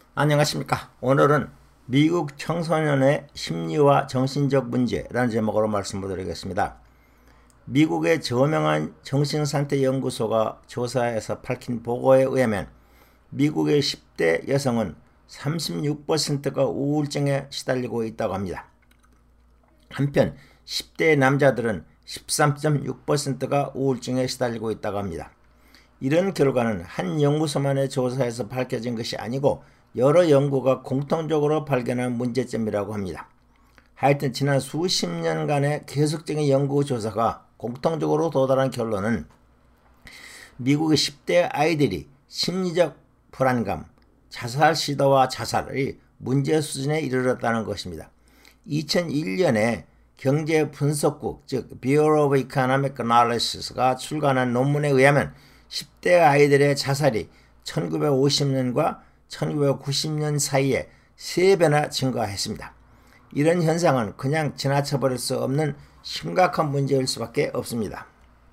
안녕하십니까. 오늘은 미국 청소년의 심리와 정신적 문제라는 제목으로 말씀드리겠습니다. 미국의 저명한 정신상태연구소가 조사에서 밝힌 보고에 의하면 미국의 10대 여성은 36%가 우울증에 시달리고 있다고 합니다. 한편 10대 남자들은 13.6%가 우울증에 시달리고 있다고 합니다. 이런 결과는 한 연구소만의 조사에서 밝혀진 것이 아니고 여러 연구가 공통적으로 발견한 문제점이라고 합니다. 하여튼 지난 수십 년간의 계속적인 연구 조사가 공통적으로 도달한 결론은 미국의 10대 아이들이 심리적 불안감, 자살 시도와 자살이 문제 수준에 이르렀다는 것입니다. 2001년에 경제분석국 즉 Bureau of Economic Analysis가 출간한 논문에 의하면 10대 아이들의 자살이 1950년과 1990년 사이에 3배나 증가했습니다. 이런 현상은 그냥 지나쳐버릴 수 없는 심각한 문제일 수밖에 없습니다.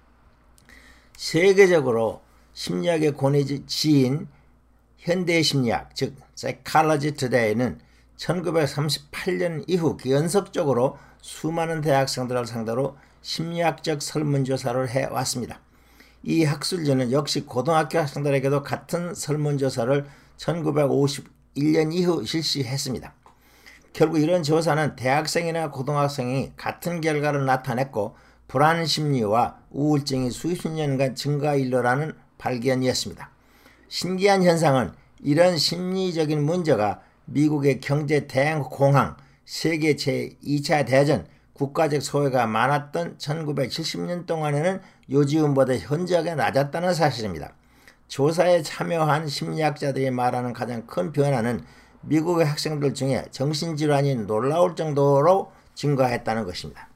세계적으로 심리학의 권위지인 현대심리학 즉 Psychology Today는 1938년 이후 연속적으로 수많은 대학생들을 상대로 심리학적 설문조사를 해왔습니다. 이 학술지는 역시 고등학교 학생들에게도 같은 설문조사를 1951년 이후 실시했습니다. 결국 이런 조사는 대학생이나 고등학생이 같은 결과를 나타냈고 불안 심리와 우울증이 수십 년간 증가일로라는 발견이었습니다. 신기한 현상은 이런 심리적인 문제가 미국의 경제 대행 공황, 세계 제2차 대전, 국가적 소외가 많았던 1970년 동안에는 요즘보다 현저하게 낮았다는 사실입니다. 조사에 참여한 심리학자들이 말하는 가장 큰 변화는 미국의 학생들 중에 정신질환이 놀라울 정도로 증가했다는 것입니다.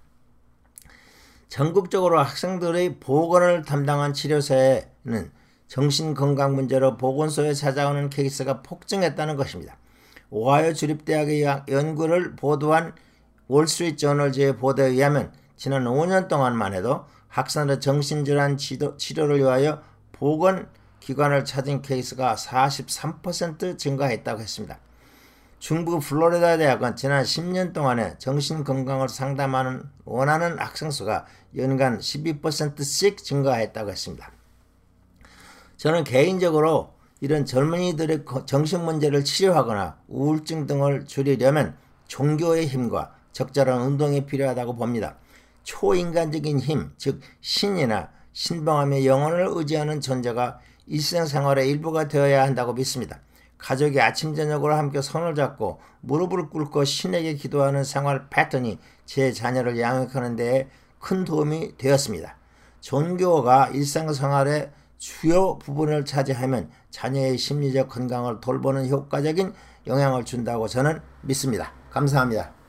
전국적으로 학생들의 보건을 담당한 치료소에는 정신건강 문제로 보건소에 찾아오는 케이스가 폭증했다는 것입니다. 오하이오 주립대학의 연구를 보도한 월스트리트저널지의 보도에 의하면 지난 5년 동안만 해도 학생들의 정신질환 치료를 위하여 보건기관을 찾은 케이스가 43% 증가했다고 했습니다. 중부 플로리다 대학은 지난 10년 동안에 정신건강을 상담하는 원하는 학생 수가 연간 12%씩 증가했다고 했습니다. 저는 개인적으로 이런 젊은이들의 정신문제를 치료하거나 우울증 등을 줄이려면 종교의 힘과 적절한 운동이 필요하다고 봅니다. 초인간적인 힘, 즉 신이나 신봉하며 영혼을 의지하는 존재가 일상생활의 일부가 되어야 한다고 믿습니다. 가족이 아침 저녁으로 함께 손을 잡고 무릎을 꿇고 신에게 기도하는 생활 패턴이 제 자녀를 양육하는 데에 큰 도움이 되었습니다. 종교가 일상생활의 주요 부분을 차지하면 자녀의 심리적 건강을 돌보는 효과적인 영향을 준다고 저는 믿습니다. 감사합니다.